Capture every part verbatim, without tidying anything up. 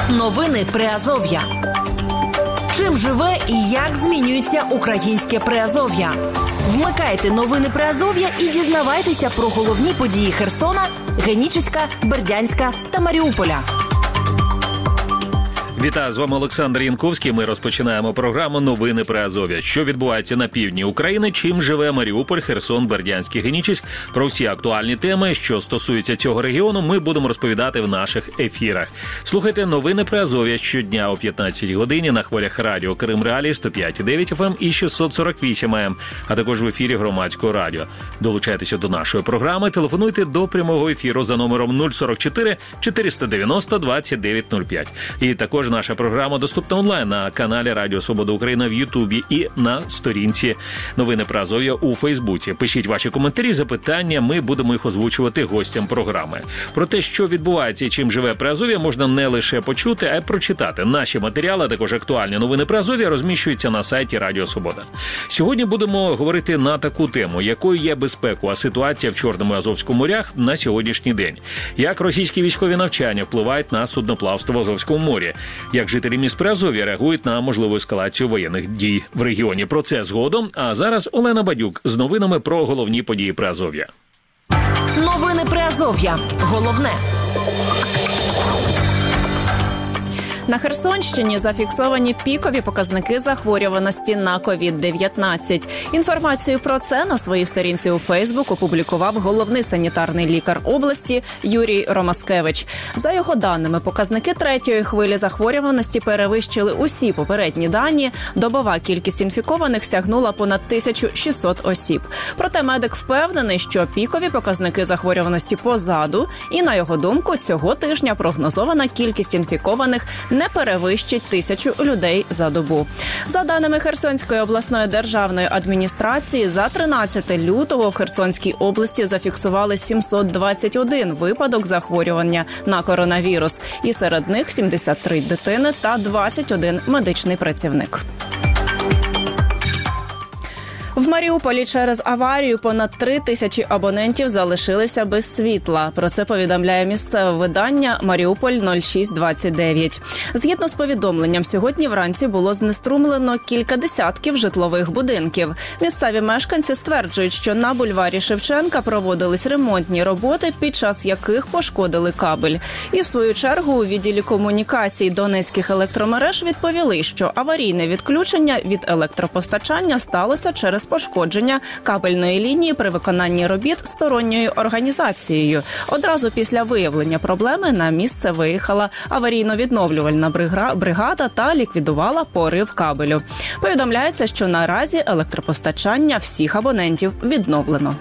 Новини Приазов'я. Чим живе і як змінюється українське Приазов'я? Вмикайте новини Приазов'я і дізнавайтеся про головні події Херсона, Генічеська, Бердянська та Маріуполя. Вітаю, з вами Олександр Янковський. Ми розпочинаємо програму «Новини Приазов'я». Що відбувається на півдні України, чим живе Маріуполь, Херсон, Бердянськ і Генічеськ. Про всі актуальні теми, що стосуються цього регіону, ми будемо розповідати в наших ефірах. Слухайте «Новини Приазов'я» щодня о п'ятнадцятій годині на хвилях радіо Крим Реалії сто п'ять і дев'ять еф ем і шістсот сорок вісім ей ем, а також в ефірі Громадського радіо. Долучайтеся до нашої програми, телефонуйте до прямого ефіру за номером нуль сорок чотири чотириста дев'яносто двадцять дев'ять нуль п'ять. І також наша програма доступна онлайн на каналі Радіо Свобода Україна в Ютубі і на сторінці «Новини Приазов'я» у Фейсбуці. Пишіть ваші коментарі, запитання, ми будемо їх озвучувати гостям програми. Про те, що відбувається і чим живе Приазов'я, можна не лише почути, а й прочитати. Наші матеріали, а також актуальні новини Приазов'я розміщуються на сайті Радіо Свобода. Сьогодні будемо говорити на таку тему, якою є безпекова ситуація в Чорному і Азовському морях на сьогоднішній день. Як російські військові навчання впливають на судноплавство в Азовському морі. Як жителі міст Приазов'я реагують на можливу ескалацію воєнних дій в регіоні. Про це згодом. А зараз Олена Бадюк з новинами про головні події Приазов'я. Новини Приазов'я. Головне. На Херсонщині зафіксовані пікові показники захворюваності на ковід дев'ятнадцять. Інформацію про це на своїй сторінці у Фейсбук опублікував головний санітарний лікар області Юрій Ромаскевич. За його даними, показники третьої хвилі захворюваності перевищили усі попередні дані. Добова кількість інфікованих сягнула понад тисячу шістсот осіб. Проте медик впевнений, що пікові показники захворюваності позаду, і, на його думку, цього тижня прогнозована кількість інфікованих не перевищить тисячу людей за добу. За даними Херсонської обласної державної адміністрації, за тринадцяте лютого в Херсонській області зафіксували сімсот двадцять один випадок захворювання на коронавірус. І серед них сімдесят три дитини та двадцять один медичний працівник. В Маріуполі через аварію понад три тисячі абонентів залишилися без світла. Про це повідомляє місцеве видання «Маріуполь нуль шість двадцять дев'ять». Згідно з повідомленням, сьогодні вранці було знеструмлено кілька десятків житлових будинків. Місцеві мешканці стверджують, що на бульварі Шевченка проводились ремонтні роботи, під час яких пошкодили кабель. І в свою чергу у відділі комунікацій Донецьких електромереж відповіли, що аварійне відключення від електропостачання сталося через пошкодження кабельної лінії при виконанні робіт сторонньою організацією. Одразу після виявлення проблеми на місце виїхала аварійно-відновлювальна бригада та ліквідувала порив кабелю. Повідомляється, що наразі електропостачання всіх абонентів відновлено.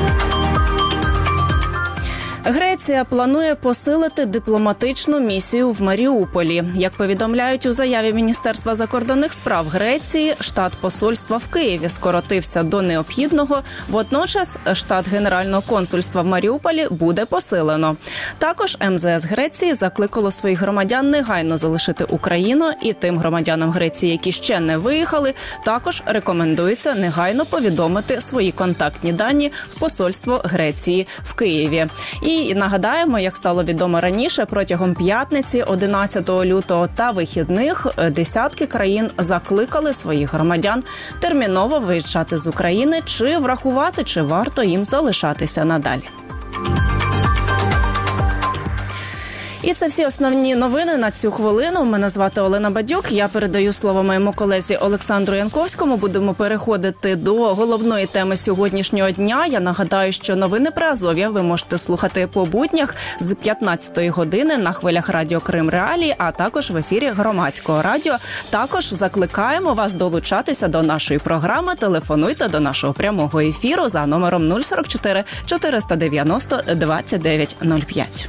Греція планує посилити дипломатичну місію в Маріуполі. Як повідомляють у заяві Міністерства закордонних справ Греції, штат посольства в Києві скоротився до необхідного. Водночас штат Генерального консульства в Маріуполі буде посилено. Також ем зе ес Греції закликало своїх громадян негайно залишити Україну, і тим громадянам Греції, які ще не виїхали, також рекомендується негайно повідомити свої контактні дані в посольство Греції в Києві. І І нагадаємо, як стало відомо раніше, протягом п'ятниці, одинадцятого лютого та вихідних десятки країн закликали своїх громадян терміново виїжджати з України чи врахувати, чи варто їм залишатися надалі. І це всі основні новини на цю хвилину. Мене звати Олена Бадюк. Я передаю слово моєму колезі Олександру Янковському. Будемо переходити до головної теми сьогоднішнього дня. Я нагадаю, що новини Приазов'я ви можете слухати по буднях з п'ятнадцятої години на хвилях радіо Крим Реалії, а також в ефірі Громадського радіо. Також закликаємо вас долучатися до нашої програми. Телефонуйте до нашого прямого ефіру за номером нуль сорок чотири чотириста дев'яносто двадцять дев'ять нуль п'ять.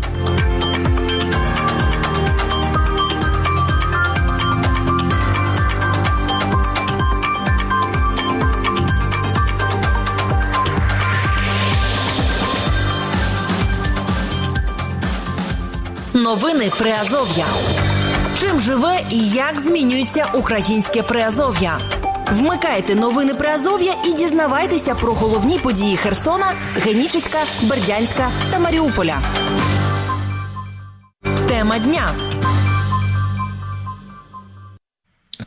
Новини Приазов'я. Чим живе і як змінюється українське Приазов'я? Вмикайте новини Приазов'я і дізнавайтеся про головні події Херсона, Генічеська, Бердянська та Маріуполя. Тема дня.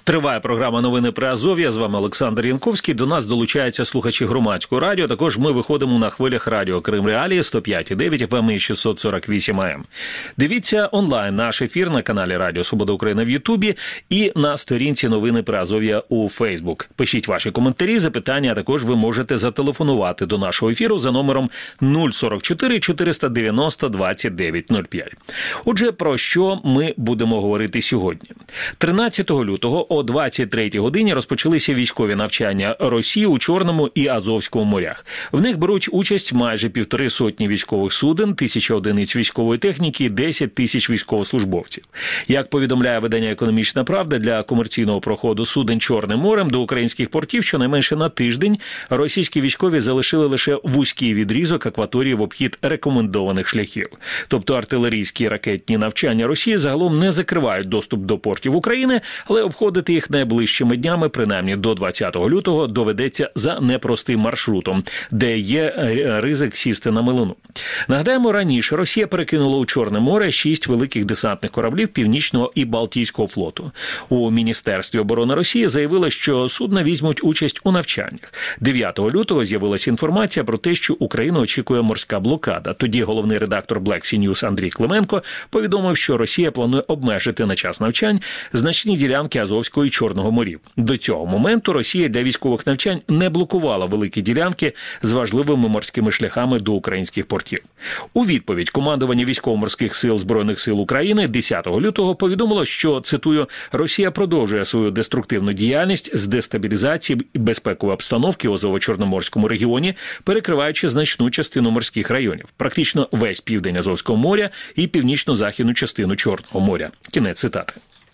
Триває програма «Новини Приазов'я». З вами Олександр Янковський. До нас долучаються слухачі громадського радіо. Також ми виходимо на хвилях радіо Крим Реалії сто п'ять і дев'ять еф ем і шістсот сорок вісім ей ем. Дивіться онлайн наш ефір на каналі Радіо Свобода Україна в Ютубі і на сторінці «Новини Приазов'я» у Фейсбук. Пишіть ваші коментарі, запитання, а також ви можете зателефонувати до нашого ефіру за номером нуль сорок чотири чотириста дев'яносто двадцять дев'ять нуль п'ять. Отже, про що ми будемо говорити сьогодні? тринадцятого лютого о двадцять третій годині розпочалися військові навчання Росії у Чорному і Азовському морях. В них беруть участь майже півтори сотні військових суден, тисяча одиниць військової техніки, десять тисяч військовослужбовців. Як повідомляє видання «Економічна правда», для комерційного проходу суден Чорним морем до українських портів щонайменше на тиждень російські військові залишили лише вузький відрізок акваторії в обхід рекомендованих шляхів. Тобто артилерійські і ракетні навчання Росії загалом не закривають доступ до портів України, але обходити їх найближчими днями, принаймні до двадцятого лютого, доведеться за непростим маршрутом, де є ризик сісти на милину. Нагадаємо, раніше Росія перекинула у Чорне море шість великих десантних кораблів Північного і Балтійського флоту. У Міністерстві оборони Росії заявили, що судна візьмуть участь у навчаннях. дев'ятого лютого з'явилася інформація про те, що Україну очікує морська блокада. Тоді головний редактор Black Sea News Андрій Клименко повідомив, що Росія планує обмежити на час навчань значні ділянки Азовського і Чорного морів. До цього моменту Росія для військових навчань не блокувала великі ділянки з важливими морськими шляхами до українських портів. У відповідь командування військово-морських сил Збройних сил України десятого лютого повідомило, що, цитую, «Росія продовжує свою деструктивну діяльність з дестабілізації безпекової обстановки у Азово-Чорноморському регіоні, перекриваючи значну частину морських районів, практично весь південь Азовського моря і північно-західну частину Чорного моря». Кінець цитати.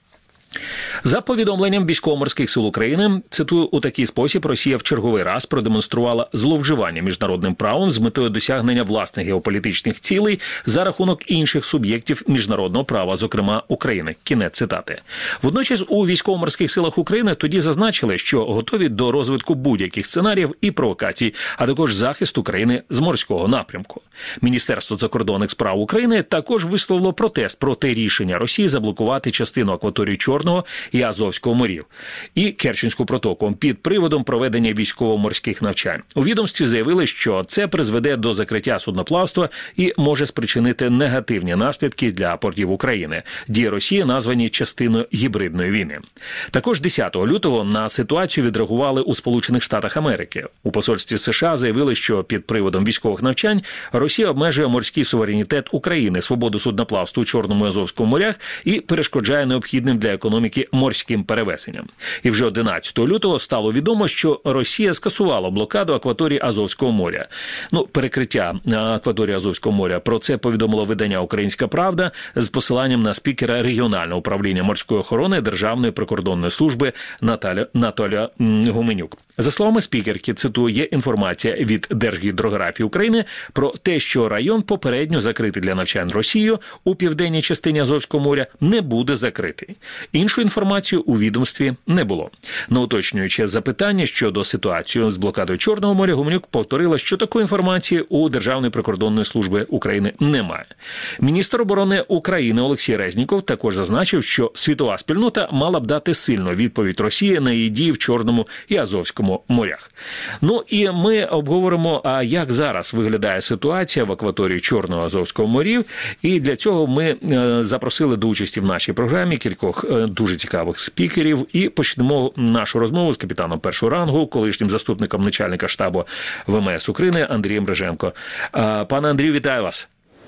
За повідомленням військово-морських сил України, цитую, у такий спосіб Росія в черговий раз продемонструвала зловживання міжнародним правом з метою досягнення власних геополітичних цілей за рахунок інших суб'єктів міжнародного права, зокрема України. Кінець цитати. Водночас у військово-морських силах України тоді зазначили, що готові до розвитку будь-яких сценаріїв і провокацій, а також захисту країни з морського напрямку. Міністерство закордонних справ України також висловило протест проти рішення Росії заблокувати частину акваторії Чорного і Азовського морів і Керченську протоку під приводом проведення військово-морських навчань. У відомстві заявили, що це призведе до закриття судноплавства і може спричинити негативні наслідки для портів України. Дії Росії названі частиною гібридної війни. Також десятого лютого на ситуацію відреагували у Сполучених Штатах Америки. У посольстві США заявили, що під приводом військових навчань Росія обмежує морський суверенітет України, свободу судноплавства у Чорному і Азовському морях і перешкоджає необхідним для економіки морським перевезенням. І вже одинадцятого лютого стало відомо, що Росія скасувала блокаду акваторії Азовського моря. Ну, перекриття акваторії Азовського моря. Про це повідомило видання «Українська правда» з посиланням на спікера регіонального управління морської охорони Державної прикордонної служби Наталя, Наталя Гуменюк. За словами спікерки, цитую, є інформація від Держгідрографії України про те, що район попередньо закритий для навчань Росією у південній частині Азовського моря не буде закритий. Іншу інформацію у відомстві не було. На уточнююче запитання щодо ситуації з блокадою Чорного моря, Гуменюк повторила, що такої інформації у Державної прикордонної служби України немає. Міністр оборони України Олексій Резніков також зазначив, що світова спільнота мала б дати сильну відповідь Росії на її дії в Чорному і Азовському морях. Ну і ми обговоримо, а як зараз виглядає ситуація в акваторії Чорного і Азовського морів. І для цього ми запросили до участі в нашій програмі кількох дуже цікавих спікерів. І почнемо нашу розмову з капітаном першого рангу, колишнім заступником начальника штабу ВМС України Андрієм Риженко. Пане Андрію, вітаю вас.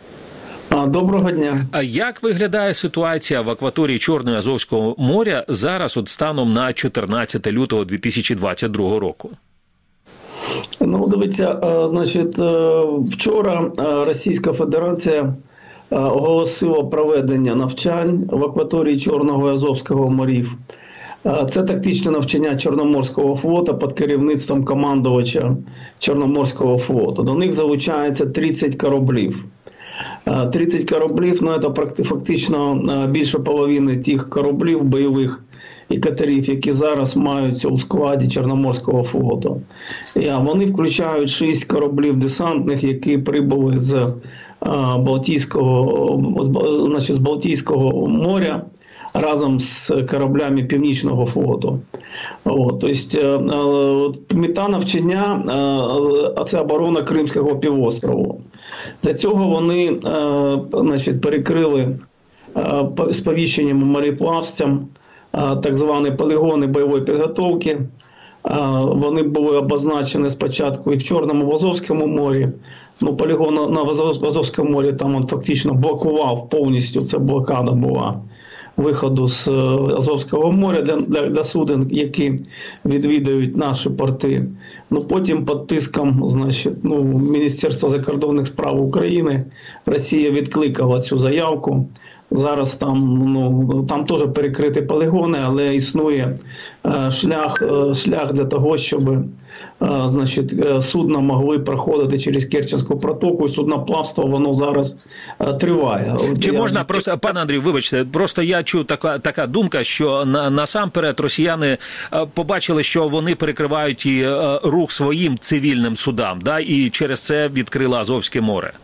Доброго дня. А як виглядає ситуація в акваторії Чорного і Азовського моря зараз от станом на чотирнадцяте лютого дві тисячі двадцять другого року? Ну, дивіться, значить, вчора Російська Федерація оголосила проведення навчань в акваторії Чорного і Азовського морів. Це тактичне навчання Чорноморського флоту під керівництвом командувача Чорноморського флоту. До них залучається тридцять кораблів. тридцять кораблів, ну це фактично більше половини тих кораблів бойових і катерів, які зараз маються у складі Чорноморського флоту. І вони включають шість кораблів десантних, які прибули з Балтійського, значить, з Балтійського моря, разом з кораблями Північного флоту. От, тобто, мета навчання – це оборона Кримського півострову. Для цього вони значить, перекрили сповіщенням мореплавцям так звані полігони бойової підготовки. Вони були обозначені спочатку і в Чорному, в Азовському морі. Ну, полігон на Азовському морі там він фактично блокував повністю, це блокада була виходу з Азовського моря для, для, для суден, які відвідують наші порти. Ну, потім під тиском, значить, ну, Міністерства закордонних справ України Росія відкликала цю заявку. Зараз там, ну, там теж перекриті полігони, але існує е, шлях, е, шлях для того, щоб е, значить, е, судна могли проходити через Керченську протоку, і судноплавство, воно зараз е, триває. Чи я... можна просто, пане Андрію, вибачте, просто я чув така, така думка, що на, насамперед росіяни е, побачили, що вони перекривають і е, рух своїм цивільним судам, да, і через це відкрили Азовське море.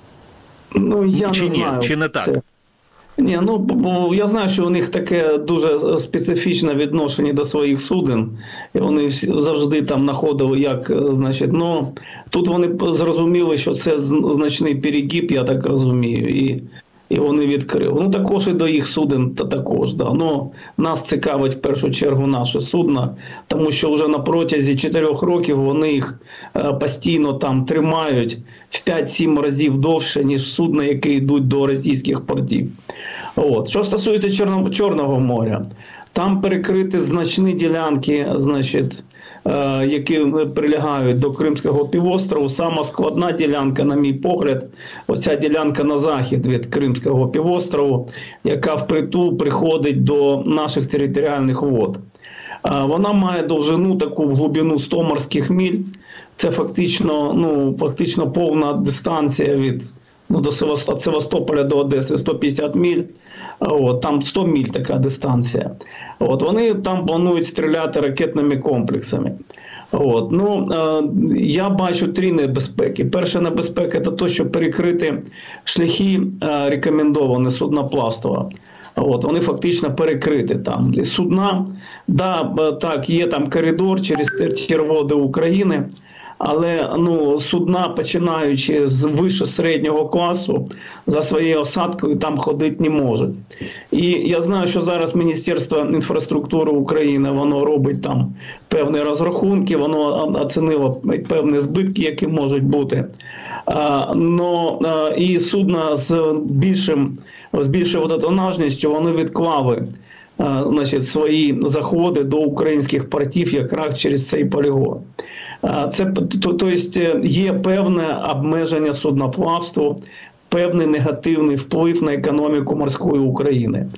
Ну, я Чи не ні? знаю. Чи не так? Це... Ні, ну, бо я знаю, що у них таке дуже специфічне відношення до своїх суден, і вони завжди там знаходили, як, значить, ну, тут вони зрозуміли, що це значний перегиб, я так розумію, і, і вони відкрили. Ну, також і до їх суден та також, да. Ну, нас цікавить в першу чергу наше судна, тому що вже на протязі чотирьох років вони їх постійно там тримають в п'ять-сім разів довше, ніж судна, які йдуть до російських портів. От. Що стосується Чорного, Чорного моря, там перекриті значні ділянки, значить, е, які прилягають до Кримського півострову. Сама складна ділянка, на мій погляд, оця ділянка на захід від Кримського півострову, яка впритул приходить до наших територіальних вод. Е, вона має довжину таку в глибину сто морських миль. Це фактично, ну, фактично повна дистанція від, ну, до Севастополя до Одеси сто п'ятдесят миль. От, там сто миль така дистанція. От, вони там планують стріляти ракетними комплексами. От, ну, е, я бачу три небезпеки. Перша небезпека – це те, що перекрити шляхи е, рекомендовані судноплавства. От, вони фактично перекриті там. Судна, да, так, є там коридор через терводи України, але, ну, судна, починаючи з вище середнього класу, за своєю осадкою там ходити не можуть. І я знаю, що зараз Міністерство інфраструктури України, воно робить там певні розрахунки, воно оцінило певні збитки, які можуть бути. А, но, а, і судна з більшим, з більшою водотонажністю, вони відклали, а, значить, свої заходи до українських портів якраз через цей полігон. Це, тобто, є певне обмеження судноплавству, певний негативний вплив на економіку морської України.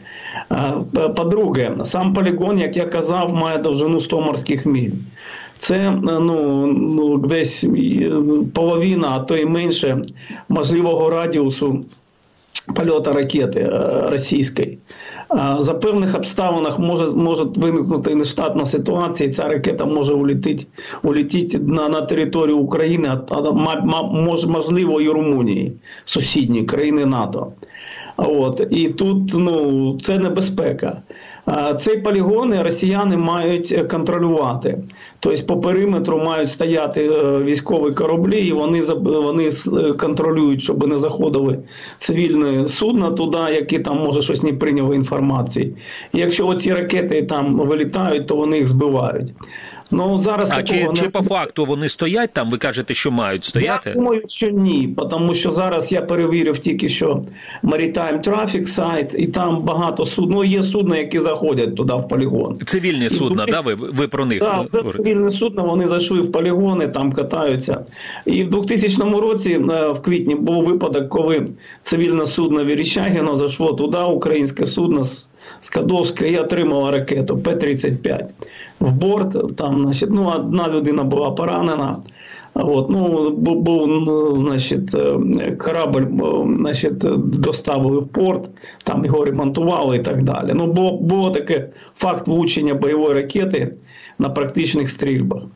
По-друге, сам полігон, як я казав, має довжину сто морських миль. Це, ну, ну, десь половина, а то й менше можливого радіусу польоту ракети російської. За певних обставинах може, може виникнути нештатна ситуація, і ця ракета може улетіти, улетіти на, на територію України, а, а мож, можливо і Румунії, сусідні країни НАТО. От. І тут, ну, це небезпека. Цей полігон росіяни мають контролювати. Тобто по периметру мають стояти військові кораблі, і вони, вони контролюють, щоб не заходили цивільні судна туди, які там, може, щось не прийняли інформації. І якщо оці ракети там вилітають, то вони їх збивають. Ну, зараз а чи, не... чи по факту вони стоять там? Ви кажете, що мають стояти? Я думаю, що ні, тому що зараз я перевірив тільки що Maritime Traffic сайт, і там багато судн, ну, є судна, які заходять туди в полігон. Цивільні і судна, так, да? ви, ви про них да, говорите? Так, цивільні судна, вони зайшли в полігони, там катаються. І в двохтисячному році, в квітні, був випадок, коли цивільне судно Верещагіно зайшло туди, українське судно з Скадовська, і отримало ракету Пе тридцять п'ять. В борт, там, значить, ну, одна людина була поранена. От, ну, був, значить, корабль, значить, доставили в порт, там його ремонтували і так далі. Ну, було, було таке факт влучення бойової ракети на практичних стрільбах.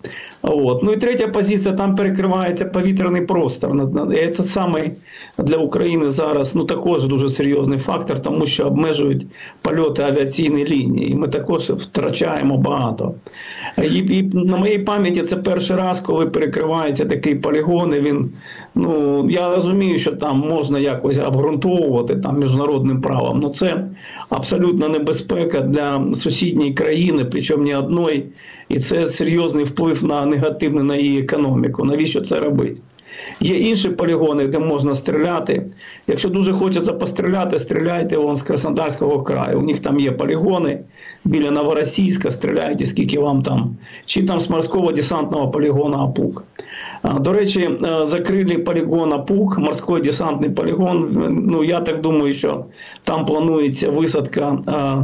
От. Ну і третя позиція, там перекривається повітряний простір. І це саме для України зараз ну, також дуже серйозний фактор, тому що обмежують польоти авіаційної лінії. І ми також втрачаємо багато. І, і на моїй пам'яті це перший раз, коли перекривається такий полігон. І він, ну, я розумію, що там можна якось обґрунтовувати там, міжнародним правом, але це абсолютно небезпека для сусідньої країни, причому не одної. І це серйозний вплив на негативний на її економіку. Навіщо це робити? Є інші полігони, де можна стріляти. Якщо дуже хочеться постріляти, стріляйте вон з Краснодарського краю. У них там є полігони біля Новоросійська, стріляйте скільки вам там. Чи там з морського десантного полігону АПУК. До речі, закрили полігон АПУК, морський десантний полігон. Ну, я так думаю, що там планується висадка,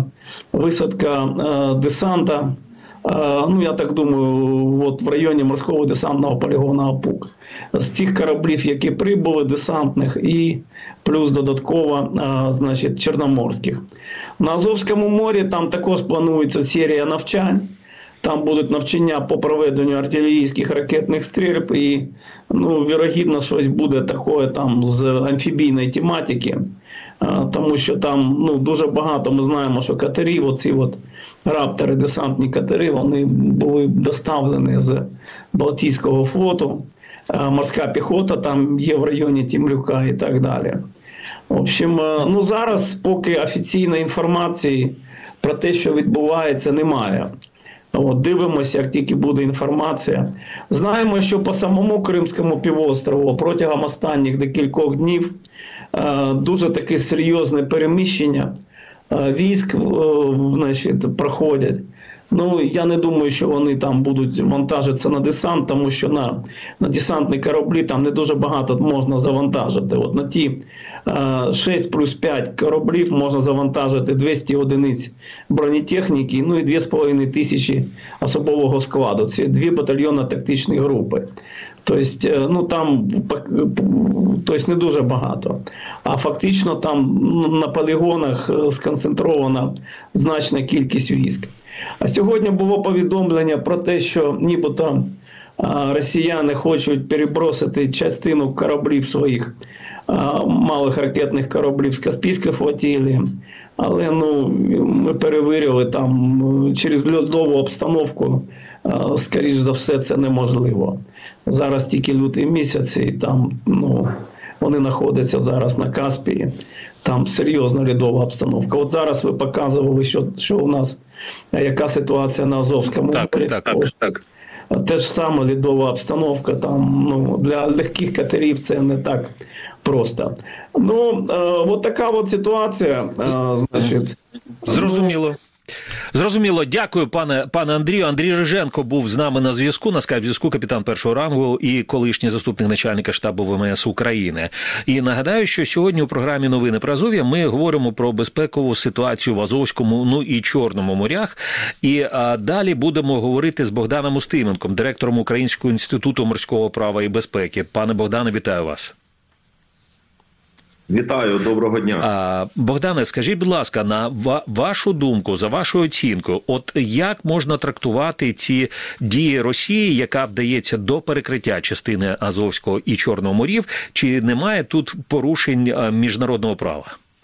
висадка десанта. Ну, я так думаю, от в районі морського десантного полігону АПУК. З цих кораблів, які прибули, десантних, і плюс додатково, значить, чорноморських. На Азовському морі там також планується серія навчань. Там будуть навчання по проведенню артилерійських ракетних стрільб і, ну, вірогідно, щось буде таке там з амфібійної тематики. Тому що там ну, дуже багато, ми знаємо, що катери, оці от раптори, десантні катери, вони були доставлені з Балтійського флоту, морська піхота там є в районі Темрюка і так далі. В общем, ну зараз поки офіційної інформації про те, що відбувається, немає. От, дивимося, як тільки буде інформація. Знаємо, що по самому Кримському півострову протягом останніх декількох днів дуже таке серйозне переміщення військ значить, проходять. Ну, я не думаю, що вони там будуть вантажитися на десант, тому що на, на десантні кораблі там не дуже багато можна завантажити. От на ті шість плюс п'ять кораблів можна завантажити двісті одиниць бронетехніки, ну і дві з половиною тисячі особового складу. Це дві батальйонно-тактичні групи. Тобто, ну там тобто, не дуже багато. А фактично там на полігонах сконцентрована значна кількість військ. А сьогодні було повідомлення про те, що нібито росіяни хочуть перебросити частину кораблів своїх, малих ракетних кораблів з Каспійської флотилії. Але ну, ми перевірили там через льодову обстановку, скоріш за все, це неможливо. Зараз тільки лютий місяць, і там ну, вони знаходяться зараз на Каспії. Там серйозна льодова обстановка. От зараз ви показували, що, що у нас, яка ситуація на Азовському так, морі. Так, так, так. Те ж саме льодова обстановка. Там, ну, для легких катерів це не так просто. Ну, е, от така от ситуація. Е, значить, Зрозуміло. Зрозуміло. Дякую, пане, пане Андрію. Андрій Риженко був з нами на зв'язку, на скайп-зв'язку, капітан першого рангу і колишній заступник начальника штабу ВМС України. І нагадаю, що сьогодні у програмі «Новини про Азов'я» ми говоримо про безпекову ситуацію в Азовському, ну і Чорному морях. І а, далі будемо говорити з Богданом Устименком, директором Українського інституту морського права і безпеки. Пане Богдане, вітаю вас. Вітаю, доброго дня. А, Богдане, скажіть, будь ласка, на вашу думку, за вашою оцінкою, от як можна трактувати ці дії Росії, яка вдається до перекриття частини Азовського і Чорного морів, чи немає тут порушень міжнародного права?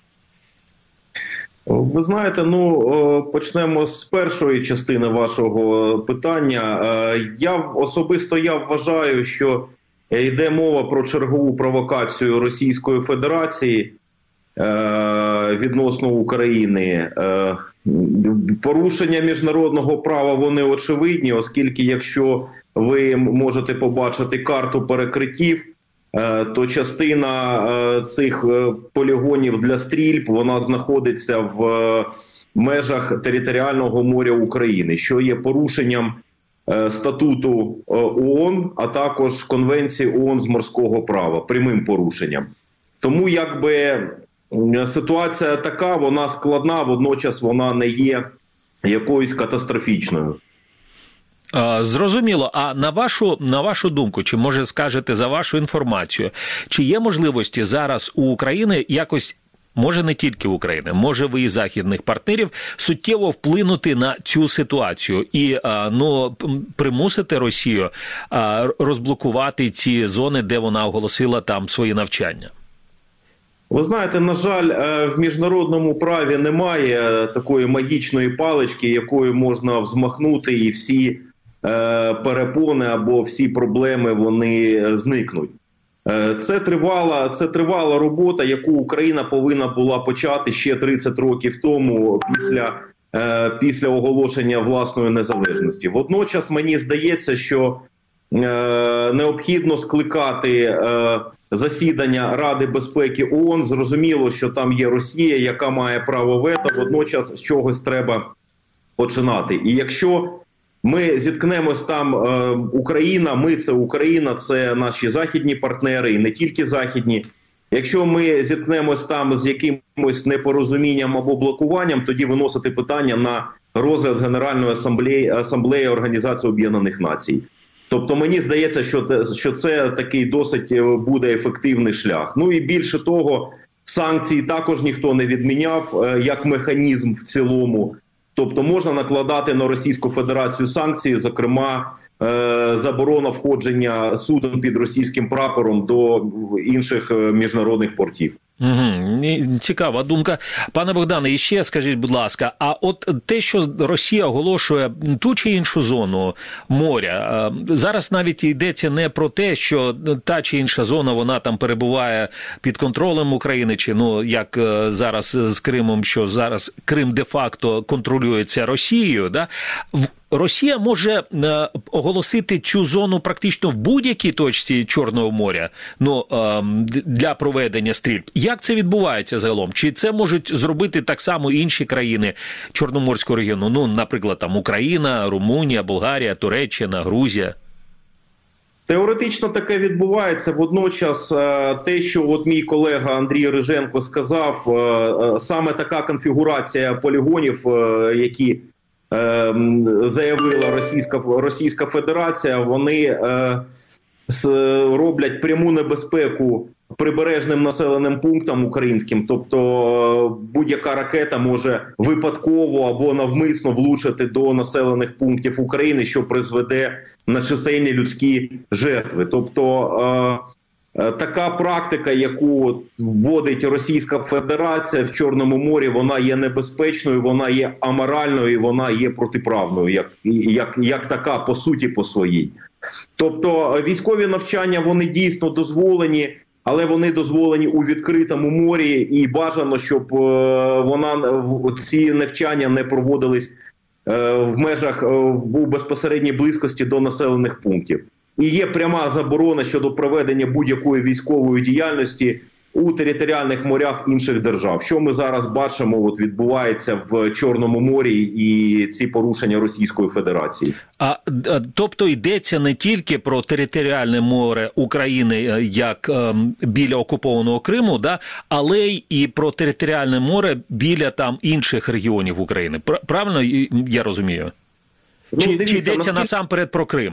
Ви знаєте, ну, почнемо з першої частини вашого питання. Я особисто я вважаю, що йде мова про чергову провокацію Російської Федерації е, відносно України. Е, порушення міжнародного права, вони очевидні, оскільки якщо ви можете побачити карту перекриттів, е, то частина е, цих полігонів для стрільб, вона знаходиться в е, межах територіального моря України, що є порушенням статуту ООН, а також Конвенції ООН з морського права, прямим порушенням. Тому якби ситуація така, вона складна, водночас вона не є якоюсь катастрофічною. Зрозуміло. А на вашу, на вашу думку, чи може скажете за вашу інформацію, чи є можливості зараз у України якось може не тільки України, може ви і західних партнерів, суттєво вплинути на цю ситуацію і ну, примусити Росію розблокувати ці зони, де вона оголосила там свої навчання? Ви знаєте, на жаль, в міжнародному праві немає такої магічної палички, якою можна взмахнути і всі перепони або всі проблеми вони зникнуть. Це тривала, це тривала робота, яку Україна повинна була почати ще тридцять років тому після, після оголошення власної незалежності. Водночас мені здається, що необхідно скликати засідання Ради безпеки ООН. Зрозуміло, що там є Росія, яка має право вето, водночас з чогось треба починати. І якщо ми зіткнемось там, Україна, ми це Україна, це наші західні партнери і не тільки західні. Якщо ми зіткнемось там з якимось непорозумінням або блокуванням, тоді виносити питання на розгляд Генеральної асамблеї, асамблеї Організації Об'єднаних Націй. Тобто мені здається, що, що це такий досить буде ефективний шлях. Ну і більше того, санкції також ніхто не відміняв як механізм в цілому. Тобто можна накладати на Російську Федерацію санкції, зокрема заборона входження суден під російським прапором до інших міжнародних портів. Угу. Цікава думка. Пане Богдане, і ще скажіть, будь ласка, а от те, що Росія оголошує ту чи іншу зону моря, зараз навіть йдеться не про те, що та чи інша зона, вона там перебуває під контролем України, чи, ну, як зараз з Кримом, що зараз Крим де-факто контролюється Росією, да? Росія може е, оголосити цю зону практично в будь-якій точці Чорного моря, ну, е, для проведення стрільб. Як це відбувається загалом? Чи це можуть зробити так само інші країни Чорноморського регіону? Ну, наприклад, там Україна, Румунія, Болгарія, Туреччина, Грузія? Теоретично таке відбувається. Водночас те, що от мій колега Андрій Риженко сказав, саме така конфігурація полігонів, які заявила Російська, Російська Федерація, вони е, с, роблять пряму небезпеку прибережним населеним пунктам українським. Тобто будь-яка ракета може випадково або навмисно влучити до населених пунктів України, що призведе на чисельні людські жертви. Тобто е, така практика, яку вводить Російська Федерація в Чорному морі, вона є небезпечною, вона є аморальною і вона є протиправною, як, як, як така по суті по своїй. Тобто військові навчання, вони дійсно дозволені, але вони дозволені у відкритому морі, і бажано, щоб вона, ці навчання не проводились в межах, у безпосередній близькості до населених пунктів. І є пряма заборона щодо проведення будь-якої військової діяльності у територіальних морях інших держав. Що ми зараз бачимо, от відбувається в Чорному морі і ці порушення Російської Федерації. А, тобто йдеться не тільки про територіальне море України як е, біля окупованого Криму, да, але й і про територіальне море біля там інших регіонів України. Правильно я розумію? Ну, чи, дивіться, чи йдеться наскільки... насамперед про Крим?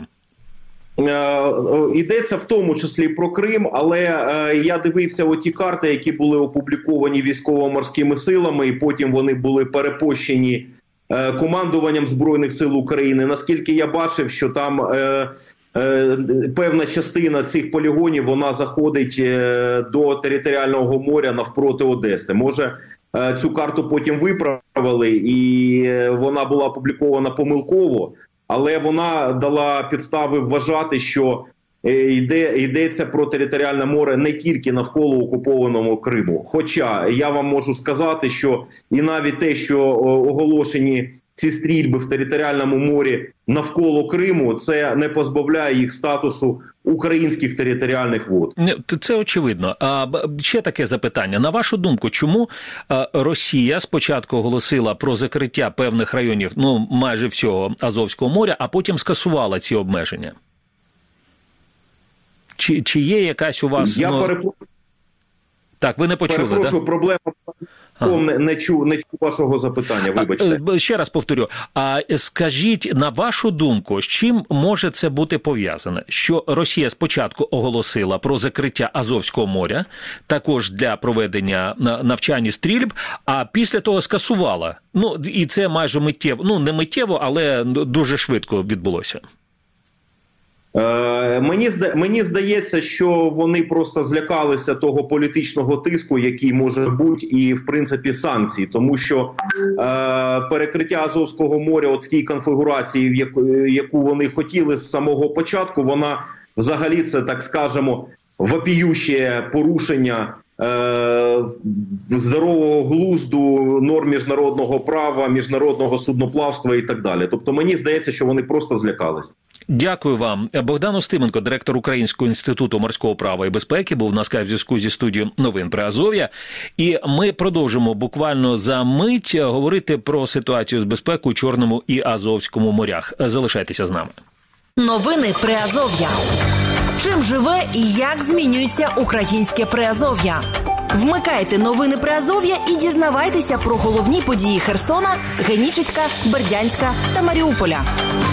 Йдеться в тому числі про Крим, але е, я дивився оті карти, які були опубліковані військово-морськими силами, і потім вони були перепощені е, командуванням Збройних сил України. Наскільки я бачив, що там е, е, певна частина цих полігонів, вона заходить е, до територіального моря навпроти Одеси. Може, е, цю карту потім виправили, і вона була опублікована помилково. Але вона дала підстави вважати, що йде, йдеться про територіальне море не тільки навколо окупованого Криму. Хоча я вам можу сказати, що і навіть те, що оголошені ці стрільби в територіальному морі навколо Криму, це не позбавляє їх статусу українських територіальних вод. Це очевидно. А ще таке запитання. На вашу думку, чому Росія спочатку оголосила про закриття певних районів, ну, майже всього Азовського моря, а потім скасувала ці обмеження? Чи, чи є якась у вас... Я ну... перепрошую. Так, ви не почули, Перепрошую, да? проблема... ага. не, не чув не чув вашого запитання. Вибачте. А, ще раз повторю. А скажіть, на вашу думку, з чим може це бути пов'язане? Що Росія спочатку оголосила про закриття Азовського моря, також для проведення навчань і стрільб, а після того скасувала. Ну, і це майже миттєво, ну не миттєво, але дуже швидко відбулося. Е, мені, мені здається, що вони просто злякалися того політичного тиску, який може бути, і, в принципі, санкцій. Тому що е, перекриття Азовського моря от в тій конфігурації, в яку, яку вони хотіли з самого початку, вона взагалі це, так скажемо, вопіюще порушення е, здорового глузду, норм міжнародного права, міжнародного судноплавства і так далі. Тобто мені здається, що вони просто злякались. Дякую вам. Богдан Устименко, директор Українського інституту морського права і безпеки, був на скайп-зв'язку зі студією новин Приазов'я. І ми продовжимо буквально за мить говорити про ситуацію з безпекою у Чорному і Азовському морях. Залишайтеся з нами. Новини Приазов'я. Чим живе і як змінюється українське Приазов'я? Вмикайте новини Приазов'я і дізнавайтеся про головні події Херсона, Генічеська, Бердянська та Маріуполя.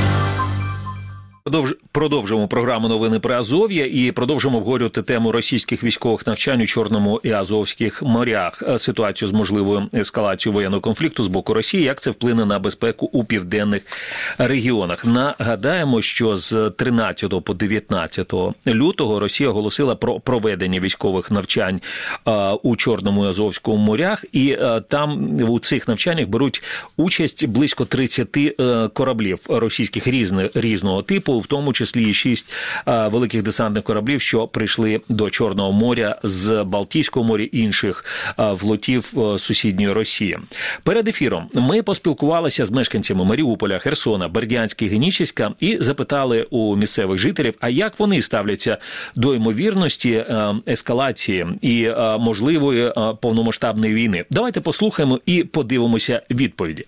Продовжуємо програму «Новини Приазов'я» і продовжуємо обговорювати тему російських військових навчань у Чорному і Азовських морях, ситуацію з можливою ескалацією воєнного конфлікту з боку Росії, як це вплине на безпеку у південних регіонах. Нагадаємо, що з тринадцятого по дев'ятнадцяте лютого Росія оголосила про проведення військових навчань у Чорному і Азовському морях, і там у цих навчаннях беруть участь близько тридцяти кораблів російських різних, різного типу, в тому числі і шість а, великих десантних кораблів, що прийшли до Чорного моря з Балтійського моря і інших а, флотів а, сусідньої Росії. Перед ефіром ми поспілкувалися з мешканцями Маріуполя, Херсона, Бердянська і Генічеська і запитали у місцевих жителів, а як вони ставляться до ймовірності а, ескалації і а, можливої а, повномасштабної війни. Давайте послухаємо і подивимося відповіді.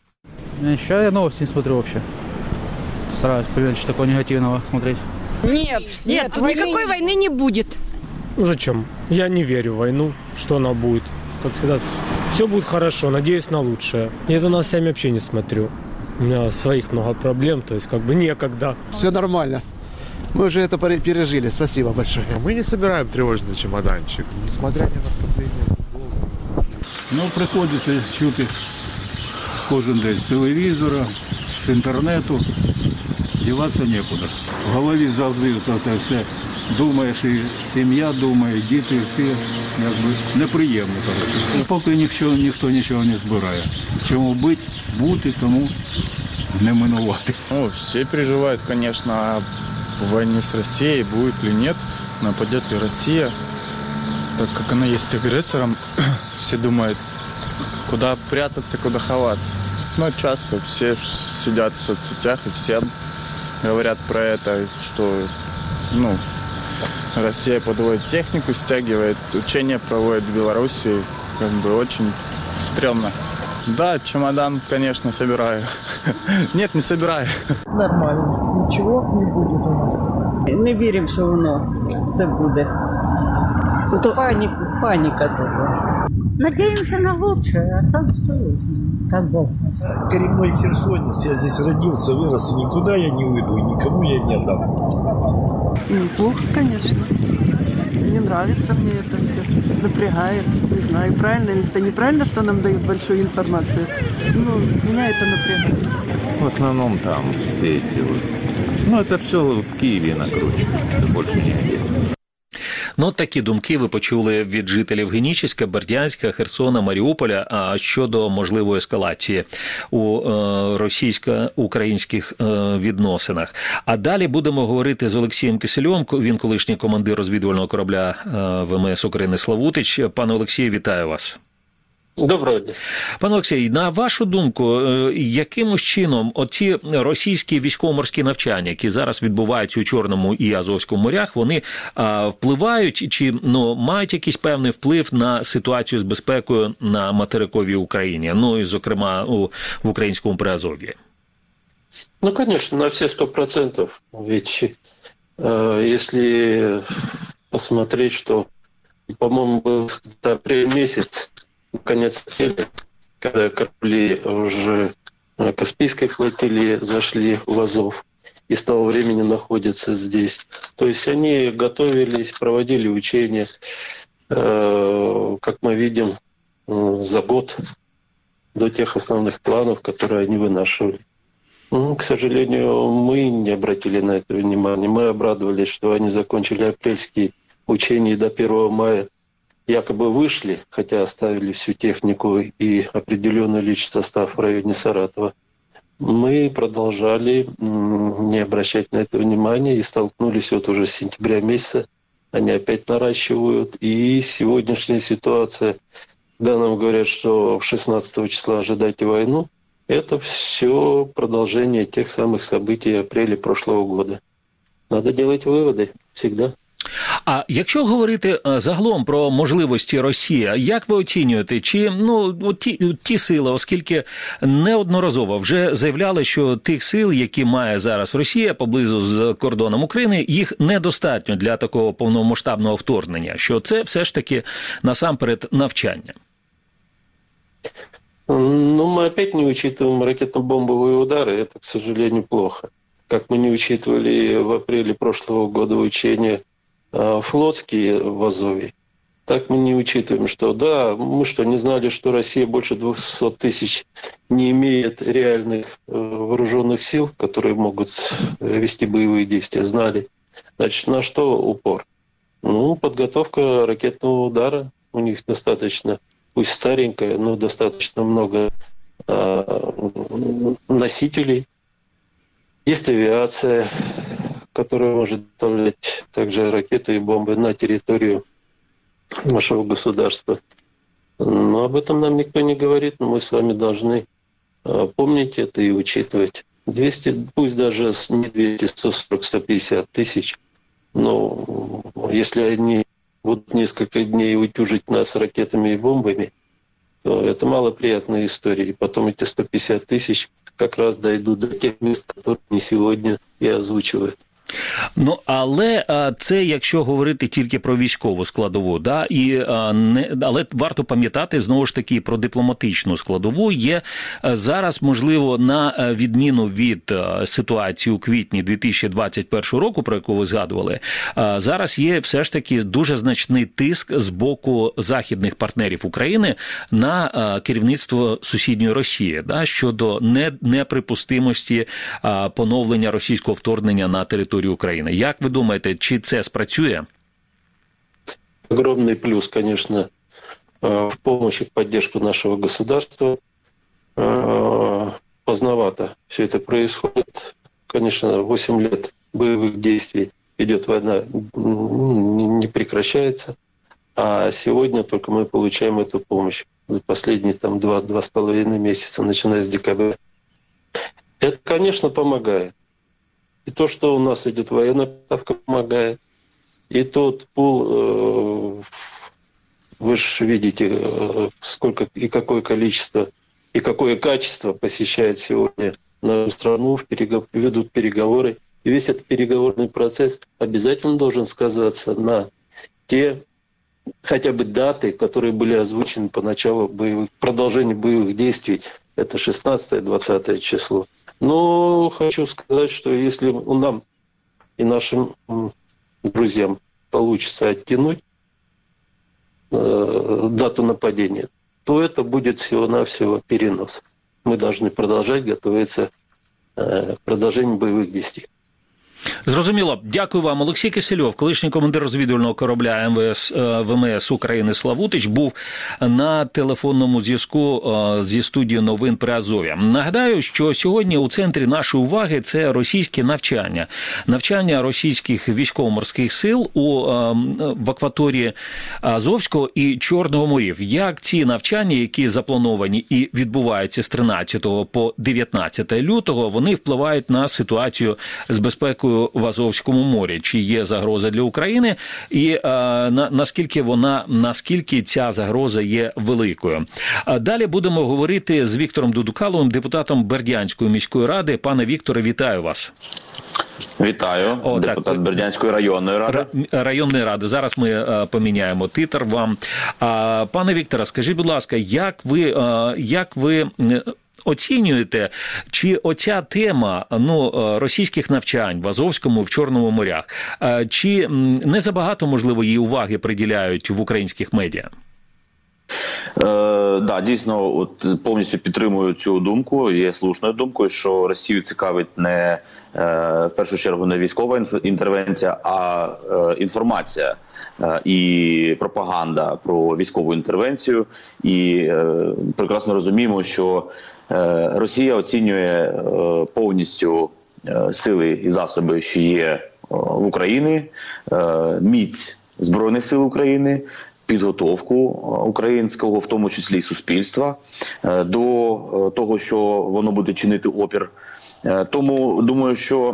Еще я новости не смотрю вообще. Стараюсь поменьше такого негативного смотреть. Нет, нет, войны... никакой войны не будет. Зачем? Я не верю в войну, что она будет. Как всегда, все будет хорошо, надеюсь на лучшее. Я за новостями вообще не смотрю. У меня своих много проблем, то есть как бы некогда. Все нормально. Мы уже это пережили. Спасибо большое. Мы не собираем тревожный чемоданчик, несмотря ни на вступление. Ну, приходиться чути кожен день з телевізора, з інтернету. Діватися нікуди. В голові завжди це все. Думаєш, і сім'я думає, діти всі, якби неприємно. І поки ніхто, ніхто нічого не збирає. Чому бути, бути, тому не минувати. Ну, все переживают, конечно, в войне с Россией, будет ли нет, нападет ли Россия. Так как она есть агрессором, все думают, куда прятаться, куда ховаться. Но часто все сидят в соцсетях и все говорят про это, что ну, Россия подводит технику, стягивает, учения проводит в Белоруссии. Как бы очень стрёмно. Да, чемодан, конечно, собираю. Нет, не собираю. Нормально. Ничего не будет у нас. Не віримо, що воно все буде. Тут паніка, паніка того. Надеемся на лучшее, а там что как Бог. Коренной херсонец, я здесь родился, вырос, и никуда я не уйду, никому я не отдам. Неплохо, конечно. Не нравится мне это все. Напрягает. Не знаю, правильно или это неправильно, что нам дают большую информацию. Ну, меня это напрягает. В основном там все эти вот... Ну, это все в Киеве накручивается, больше нигде. Ну, такі думки ви почули від жителів Генічеська, Бердянська, Херсона, Маріуполя а щодо можливої ескалації у е, російсько-українських е, відносинах. А далі будемо говорити з Олексієм Кисельовим, він колишній командир розвідувального корабля е, ВМС України «Славутич». Пане Олексію, вітаю вас. Доброго дня. Пане Олексій, на вашу думку, якимось чином оці російські військово-морські навчання, які зараз відбуваються у Чорному і Азовському морях, вони а, впливають чи ну, мають якийсь певний вплив на ситуацію з безпекою на материковій Україні, ну і, зокрема, у, в українському Приазов'ї? Ну, конечно, на все сто процентов. Ведь э, если посмотреть, что, по-моему, был апрель месяц, конец апреля, когда корабли уже Каспийской флотилии зашли в Азов и с того времени находятся здесь. То есть они готовились, проводили учения, как мы видим, за год до тех основных планов, которые они вынашивали. Ну, к сожалению, мы не обратили на это внимания. Мы обрадовались, что они закончили апрельские учения и до первого мая якобы вышли, хотя оставили всю технику и определенный личный состав в районе Саратова. Мы продолжали не обращать на это внимания и столкнулись вот уже с сентября месяца. Они опять наращивают. И сегодняшняя ситуация, когда нам говорят, что шестнадцатого числа ожидайте войну, это все продолжение тех самых событий апреля прошлого года. Надо делать виводи всегда. А якщо говорити загалом про можливості Росії, як ви оцінюєте, чи ну ті, ті сили, оскільки неодноразово вже заявляли, що тих сил, які має зараз Росія поблизу з кордоном України, їх недостатньо для такого повномасштабного вторгнення, що це все ж таки насамперед навчання? Ну, мы опять не учитываем ракетно-бомбовые удары, это, к сожалению, плохо. Как мы не учитывали в апреле прошлого года учения флотские в Азове, так мы не учитываем, что да, мы что, не знали, что Россия больше двухсот тысяч не имеет реальных вооруженных сил, которые могут вести боевые действия, знали. Значит, на что упор? Ну, подготовка ракетного удара, у них достаточно, пусть старенькая, но достаточно много э, носителей. Есть авиация, которая может доставлять также ракеты и бомбы на территорию нашего государства. Но об этом нам никто не говорит, но мы с вами должны э, помнить это и учитывать. двести, пусть даже не двести, сто сорок, сто пятьдесят тысяч, но если они будут несколько дней утюжить нас ракетами и бомбами, то это малоприятная история. И потом эти сто пятьдесят тысяч как раз дойдут до тех мест, которые они сегодня и озвучивают. Ну, але це якщо говорити тільки про військову складову, да, і не, але варто пам'ятати знову ж таки про дипломатичну складову. Є зараз, можливо, на відміну від ситуації у квітні дві тисячі двадцять першого року, про яку ви згадували, зараз є все ж таки дуже значний тиск з боку західних партнерів України на керівництво сусідньої Росії, да, щодо неприпустимості поновлення російського вторгнення на територію України. Як ви думаєте, чи це спрацює? Огромный плюс, конечно, в помощь и в поддержку нашего государства. Поздновато все это происходит. Конечно, восемь лет боевых действий, идет война, не прекращается. А сегодня только мы получаем эту помощь за последние там два, два с половиной месяца, начиная с декабря. Это, конечно, помогает. И то, что у нас идет военная поставка, помогает. И тот пул, э, вы же видите, э, сколько и какое количество, и какое качество посещает сегодня нашу страну, в перегов... ведут переговоры. И весь этот переговорный процесс обязательно должен сказаться на те хотя бы даты, которые были озвучены по началу боевых, продолжения боевых действий. Это шестнадцатое-двадцатое число. Но хочу сказать, что если нам и нашим друзьям получится оттянуть э, дату нападения, то это будет всего-навсего перенос. Мы должны продолжать готовиться э, к продолжению боевых действий. Зрозуміло. Дякую вам. Олексій Кисельов, колишній командир розвідувального корабля МВС, ВМС України «Славутич», був на телефонному зв'язку зі студією новин Приазов'я. Нагадаю, що сьогодні у центрі нашої уваги це російське навчання. Навчання російських військово-морських сил у, в акваторії Азовського і Чорного морів. Як ці навчання, які заплановані і відбуваються з тринадцятого по дев'ятнадцяте лютого, вони впливають на ситуацію з безпекою в Азовському морі, чи є загроза для України і а, на, наскільки вона, наскільки ця загроза є великою. А далі будемо говорити з Віктором Дудукаловим, депутатом Бердянської міської ради. Пане Вікторе, вітаю вас. Вітаю, О, депутат так. Бердянської районної ради. Районної ради. Зараз ми е, поміняємо титр вам. А, пане Вікторе, скажіть, будь ласка, як ви, е, як ви оцінюєте, чи оця тема ну, російських навчань в Азовському, в Чорному морях, е, чи не забагато, можливо, її уваги приділяють в українських медіа? Е, да, дійсно, от повністю підтримую цю думку. Є слушною думкою, що Росію цікавить не е, в першу чергу не військова інтервенція, а е, інформація е, і пропаганда про військову інтервенцію. І е, прекрасно розуміємо, що е, Росія оцінює е, повністю е, сили і засоби, що є е, в Україні, е, міць Збройних сил України, підготовку українського, в тому числі і суспільства, до того, що воно буде чинити опір. Тому думаю, що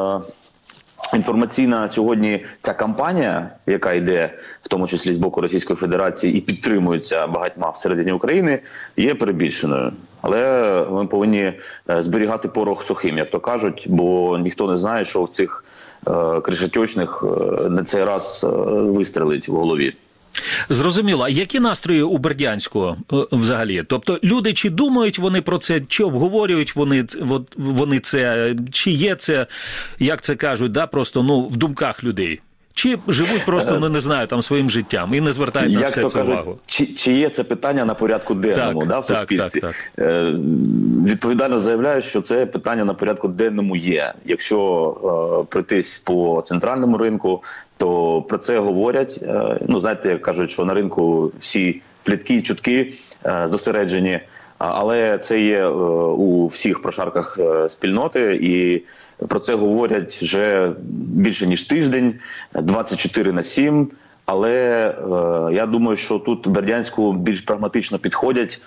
інформаційна сьогодні ця кампанія, яка йде, в тому числі з боку Російської Федерації, і підтримується багатьма всередині України, є перебільшеною. Але ми повинні зберігати порох сухим, як то кажуть, бо ніхто не знає, що в цих кришатьочних на цей раз вистрелить в голові. Зрозуміло. А які настрої у Бердянську взагалі? Тобто люди чи думають вони про це, чи обговорюють вони, вони це, чи є це, як це кажуть, да, просто ну, в думках людей? Чи живуть просто, ну, не знаю, там своїм життям і не звертають на як все то це кажуть, увагу? Чи, чи є це питання на порядку денному, так, да, в так, суспільстві? Так, так. Е, відповідально заявляю, що це питання на порядку денному є. Якщо е, пройтись по центральному ринку, то про це говорять. Е, ну, знаєте, як кажуть, що на ринку всі плітки і чутки е, зосереджені, але це є е, у всіх прошарках е, спільноти, і про це говорять вже більше ніж тиждень, двадцять чотири на сім, але е, я думаю, що тут в Бердянську більш прагматично підходять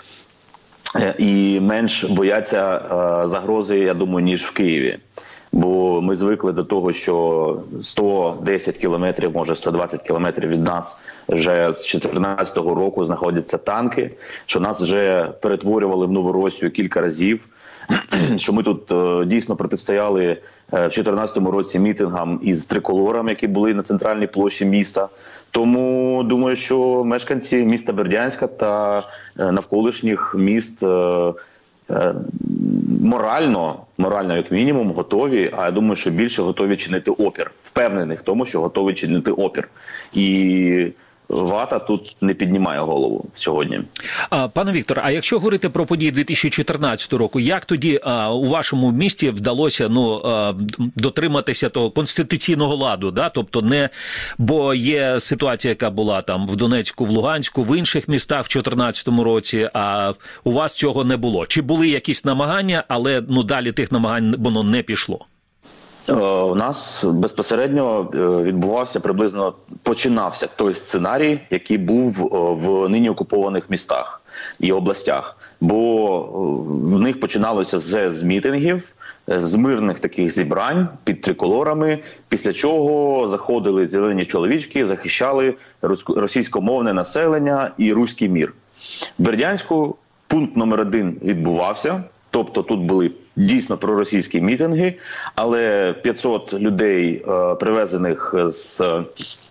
е, і менш бояться е, загрози, я думаю, ніж в Києві. Бо ми звикли до того, що сто десять кілометрів, може сто двадцять кілометрів від нас вже з чотирнадцятого року знаходяться танки, що нас вже перетворювали в Новоросію кілька разів, що ми тут е, дійсно протистояли е, в чотирнадцятому році мітингам із триколорами, які були на центральній площі міста. Тому думаю, що мешканці міста Бердянська та е, навколишніх міст е, е, морально, морально як мінімум, готові, а я думаю, що більше готові чинити опір. Впевнений в тому, що готові чинити опір. І вата тут не піднімає голову сьогодні. А, пане Віктор, а якщо говорити про події дві тисячі чотирнадцятого року, як тоді а, у вашому місті вдалося ну, а, дотриматися того конституційного ладу? Да? Тобто не, бо є ситуація, яка була там в Донецьку, в Луганську, в інших містах в чотирнадцятому році, а у вас цього не було. Чи були якісь намагання, але ну, далі тих намагань воно не пішло? У нас безпосередньо відбувався приблизно, починався той сценарій, який був в нині окупованих містах і областях. Бо в них починалося все з мітингів, з мирних таких зібрань під триколорами, після чого заходили зелені чоловічки, захищали російськомовне населення і руський мір. В Бердянську пункт номер один відбувався, тобто тут були дійсно проросійські мітинги, але п'ятсот людей, е, привезених з, е,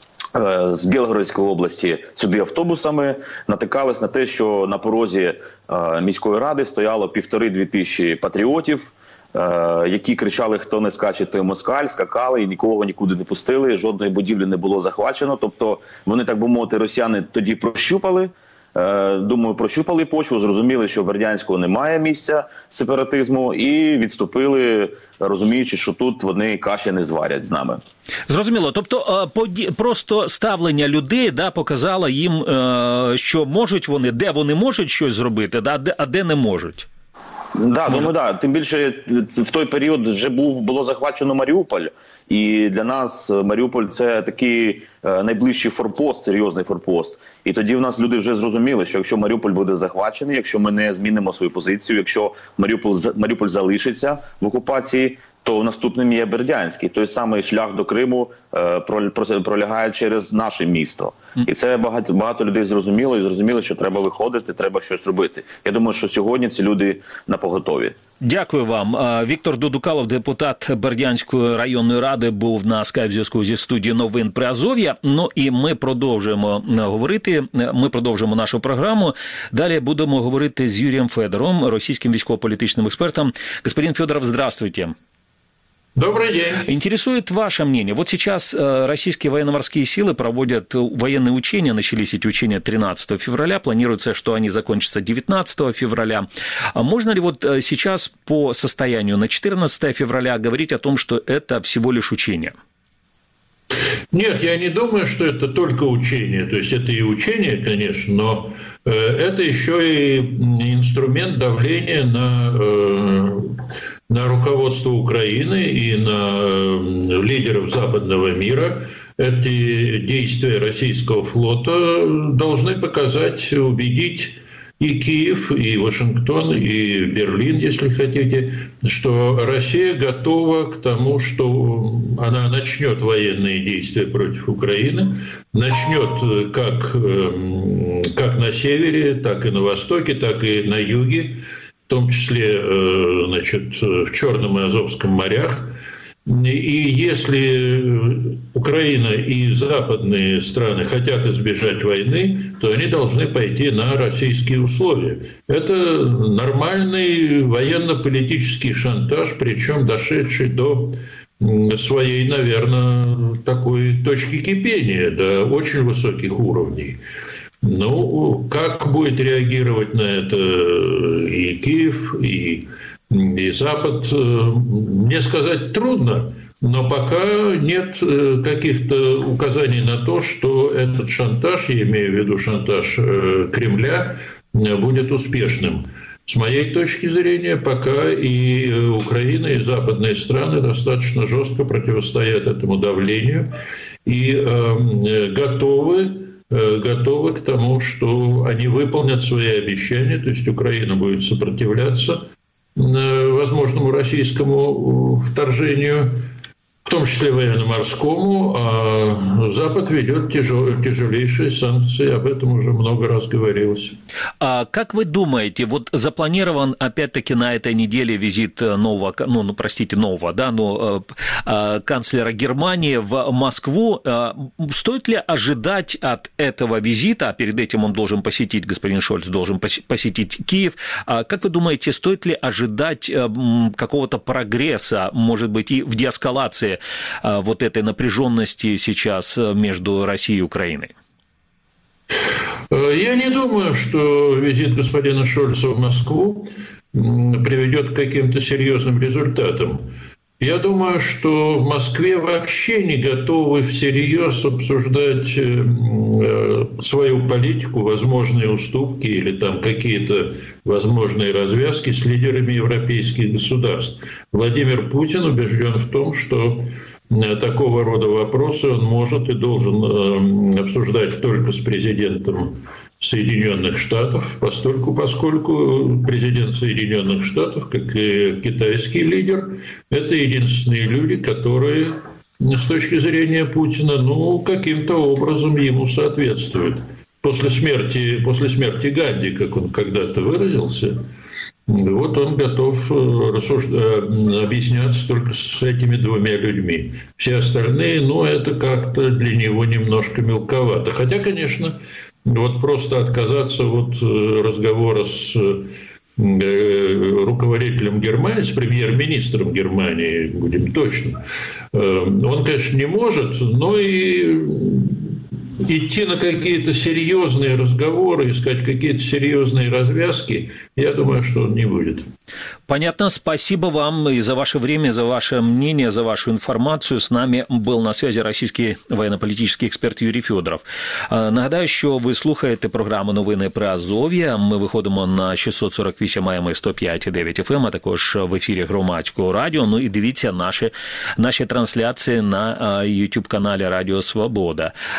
з Білгородської області сюди автобусами, натикались на те, що на порозі е, міської ради стояло півтори-дві тисячі патріотів, е, які кричали, хто не скаче, той москаль, скакали і нікого нікуди не пустили, жодної будівлі не було захвачено. Тобто вони, так би мовити, росіяни тоді прощупали, думаю, прощупали почву, зрозуміли, що в Бердянську немає місця сепаратизму і відступили, розуміючи, що тут вони каші не зварять з нами. Зрозуміло. Тобто просто ставлення людей да, показало їм, що можуть вони, де вони можуть щось зробити, да, а де не можуть. Да, думаю, да. Тим більше в той період вже був, було захвачено Маріуполь, і для нас Маріуполь – це такий е, найближчий форпост, серйозний форпост. І тоді в нас люди вже зрозуміли, що якщо Маріуполь буде захвачений, якщо ми не змінимо свою позицію, якщо Маріуполь, Маріуполь залишиться в окупації, то наступним є Бердянський. Той самий шлях до Криму е, пролягає через наше місто. І це багато, багато людей зрозуміло і зрозуміли, що треба виходити, треба щось робити. Я думаю, що сьогодні ці люди напоготові. Дякую вам. Віктор Дудукалов, депутат Бердянської районної ради, був на скайп-зв'язку зі студії новин Приазов'я. Ну і ми продовжуємо говорити, ми продовжуємо нашу програму. Далі будемо говорити з Юрієм Федором, російським військово-політичним експертом. Господин Федоров, здравствуйте. Добрый день. Интересует ваше мнение. Вот сейчас российские военно-морские силы проводят военные учения. Начались эти учения тринадцатого февраля. Планируется, что они закончатся девятнадцатого февраля. Можно ли вот сейчас по состоянию на четырнадцатое февраля говорить о том, что это всего лишь учения? Нет, я не думаю, что это только учение. То есть это и учение, конечно, но это еще и инструмент давления на, на руководство Украины и на лидеров западного мира. Эти действия российского флота должны показать, убедить и Киев, и Вашингтон, и Берлин, если хотите, что Россия готова к тому, что она начнет военные действия против Украины, начнет как, как на севере, так и на востоке, так и на юге, в том числе, значит, в Черном и Азовском морях. И если Украина и западные страны хотят избежать войны, то они должны пойти на российские условия. Это нормальный военно-политический шантаж, причем дошедший до своей, наверное, такой точки кипения, до очень высоких уровней. Ну, как будет реагировать на это и Киев, и и Запад, мне сказать трудно, но пока нет каких-то указаний на то, что этот шантаж, я имею в виду шантаж Кремля, будет успешным. С моей точки зрения, пока и Украина, и западные страны достаточно жестко противостоят этому давлению и готовы готовы к тому, что они выполнят свои обещания, то есть Украина будет сопротивляться возможному российскому вторжению, в том числе военно-морскому, а Запад ведет тяжелейшие санкции, об этом уже много раз говорилось. А как вы думаете, вот запланирован опять-таки на этой неделе визит нового, ну, ну простите, нового, да, но э, канцлера Германии в Москву, э, стоит ли ожидать от этого визита, а перед этим он должен посетить, господин Шольц должен посетить Киев, э, как вы думаете, стоит ли ожидать э, какого-то прогресса, может быть, и в деэскалации вот этой напряженности сейчас между Россией и Украиной? Я не думаю, что визит господина Шольца в Москву приведет к каким-то серьезным результатам. Я думаю, что в Москве вообще не готовы всерьез обсуждать свою политику, возможные уступки или там какие-то возможные развязки с лидерами европейских государств. Владимир Путин убежден в том, что такого рода вопросы он может и должен обсуждать только с президентом Соединенных Штатов, поскольку, поскольку президент Соединенных Штатов, как и китайский лидер, это единственные люди, которые с точки зрения Путина, ну, каким-то образом ему соответствуют. После смерти, после смерти Ганди, как он когда-то выразился, вот он готов рассуждать, объясняться только с этими двумя людьми. Все остальные, ну, это как-то для него немножко мелковато. Хотя, конечно, вот просто отказаться от разговора с руководителем Германии, с премьер-министром Германии, будем точно, он, конечно, не может, но и идти на какие-то серьезные разговоры, искать какие-то серьезные развязки, я думаю, что он не будет. Понятно. Спасибо вам и за ваше время, за ваше мнение, за вашу информацию. С нами был на связи російський воєнно-політичний експерт Юрій Федоров. Нагадаю, що ви слухаєте програму «Новини Приазов'я». Ми виходимо на шістсот сорок вісім ей ем і сто п'ять і дев'ять еф ем, а також в ефірі Громадського радіо. Ну і дивіться наші, наші трансляції на YouTube-каналі Радіо Свобода. А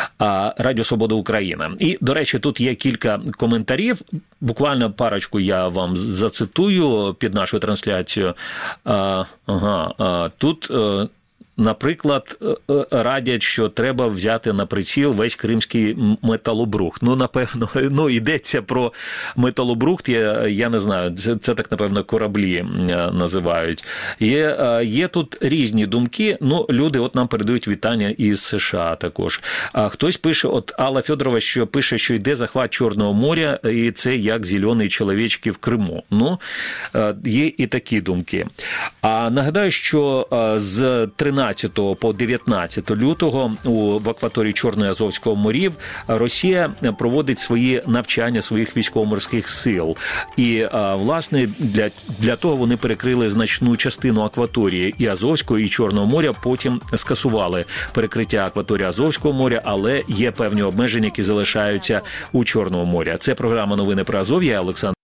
Радіо Свобода Україна. І, до речі, тут є кілька коментарів. Буквально парочку я вам зацитую під нашу трансляцію. Ага, тут... Наприклад, радять, що треба взяти на приціл весь кримський металобрухт. Ну, напевно, ну, йдеться про металобрухт, я, я не знаю, це, це так, напевно, кораблі називають. Є, є тут різні думки, ну, люди от нам передають вітання із США також. А хтось пише, от Алла Федорова, що пише, що йде захват Чорного моря, і це як зелені чоловічки в Криму. Ну, є і такі думки. А нагадаю, що з тринадцятого по дев'ятнадцяте лютого у, в акваторії Чорного і Азовського морів Росія проводить свої навчання своїх військово-морських сил. І, власне, для, для того вони перекрили значну частину акваторії і Азовського, і Чорного моря, потім скасували перекриття акваторії Азовського моря, але є певні обмеження, які залишаються у Чорному морі. Це програма «Новини про Азов'я». Олександр